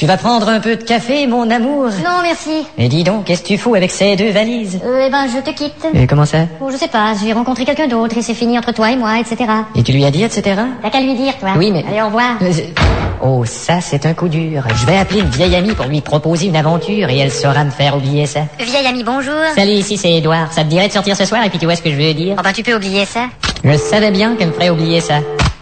Tu vas prendre un peu de café, mon amour? Non, merci. Et dis donc, qu'est-ce que tu fous avec ces deux valises? Eh ben, je te quitte. Et comment ça? Oh, je sais pas, j'ai rencontré quelqu'un d'autre et c'est fini entre toi et moi, etc. Et tu lui as dit, etc.? T'as qu'à lui dire, toi. Oui, mais... Allez, au revoir. Oh, ça, c'est un coup dur. Je vais appeler une vieille amie pour lui proposer une aventure et elle saura me faire oublier ça. Vieille amie, bonjour. Salut, ici c'est Edouard. Ça te dirait de sortir ce soir et puis tu vois ce que je veux dire? Oh, ben, tu peux oublier ça. Je savais bien qu'elle me ferait oublier ça.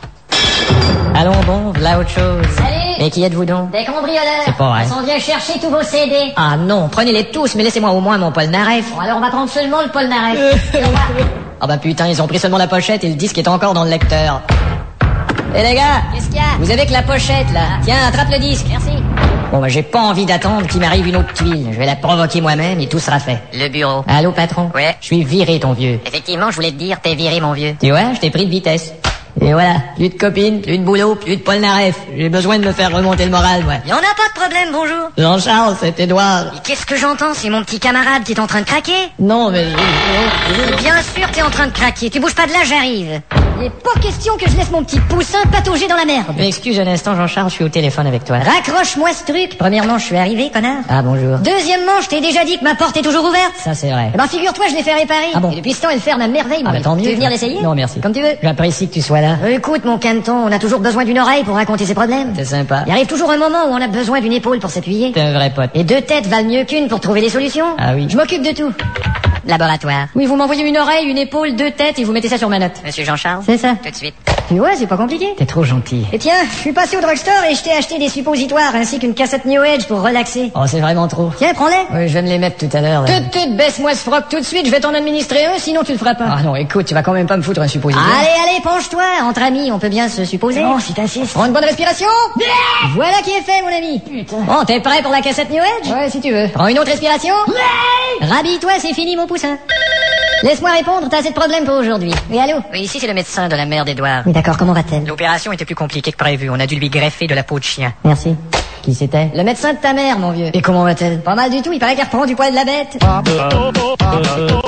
Allons bon, voilà autre chose. Salut. Et qui êtes-vous donc? Des cambrioleurs. C'est pas vrai. On s'en vient chercher tous vos CD. Ah non, prenez-les tous, mais laissez-moi au moins mon Polnareff. Bon, alors on va prendre seulement le Polnareff. Ah bah putain, ils ont pris seulement la pochette et le disque est encore dans le lecteur. Eh les gars, Qu'est-ce qu'il y a? vous avez que la pochette là. Tiens, attrape le disque. Merci. Bon bah j'ai pas envie d'attendre qu'il m'arrive une autre tuile. Je vais la provoquer moi-même et tout sera fait. Le bureau. Allô patron? Ouais. Je suis viré ton vieux. Effectivement, je voulais te dire, t'es viré, mon vieux. Tu vois, je t'ai pris de vitesse. Et voilà, plus de copines, plus de boulot, plus de Polnareff. J'ai besoin de me faire remonter le moral, moi. Y en a pas de problème, bonjour. Jean-Charles, c'est Edouard. Et qu'est-ce que j'entends? C'est mon petit camarade qui est en train de craquer. Non, mais... Bien sûr, t'es en train de craquer. Tu bouges pas de là, j'arrive. Il est pas question que je laisse mon petit poussin patauger dans la merde. Excuse un instant, Jean-Charles, je suis au téléphone avec toi. Raccroche-moi ce truc. Premièrement, je suis arrivé, connard. Ah, bonjour. Deuxièmement, je t'ai déjà dit que ma porte est toujours ouverte. Ça, c'est vrai. Eh ben, figure-toi, je l'ai fait réparer. Ah bon? Et depuis ce temps, elle ferme à merveille, Ah, mon bah vieux. tant mieux. Tu veux venir l'essayer? Non, merci. Comme tu veux. J'apprécie que tu sois là. Écoute, mon caneton, on a toujours besoin d'une oreille pour raconter ses problèmes. C'est sympa. Il arrive toujours un moment où on a besoin d'une épaule pour s'appuyer. T'es un vrai pote. Et deux têtes valent mieux qu'une pour trouver des solutions. Ah oui. Je m'occupe de tout. Laboratoire. Oui, vous m'envoyez une oreille, une épaule, deux têtes et vous mettez ça sur ma note. Monsieur Jean-Charles? C'est ça. Tout de suite. Tu vois, c'est pas compliqué. T'es trop gentil. Et tiens, je suis passé au drugstore et je t'ai acheté des suppositoires ainsi qu'une cassette New Age pour relaxer. Oh, c'est vraiment trop. Tiens, prends-les. Oui, je vais me les mettre tout à l'heure. là. Baisse-moi ce froc tout de suite, je vais t'en administrer un, sinon tu le feras pas. Ah non, écoute, tu vas quand même pas me foutre un suppositoire. Allez, penche-toi. Entre amis, on peut bien se supposer. Non, si t'insistes. Prends une bonne respiration. Voilà qui est fait, mon ami. Putain. Bon, t'es prêt pour la cassette New Age? Ouais, si tu veux. Prends une autre respiration. Rhabille-toi, c'est fini, mon poussin. Laisse-moi répondre, t'as assez de problèmes pour aujourd'hui. Oui, allô? Oui, ici c'est le médecin de la mère d'Edouard. Oui, d'accord, comment va-t-elle? L'opération était plus compliquée que prévu. On a dû lui greffer de la peau de chien. Merci. Qui c'était? Le médecin de ta mère, mon vieux. Et comment va-t-elle? Pas mal du tout, il paraît qu'elle reprend du poil de la bête.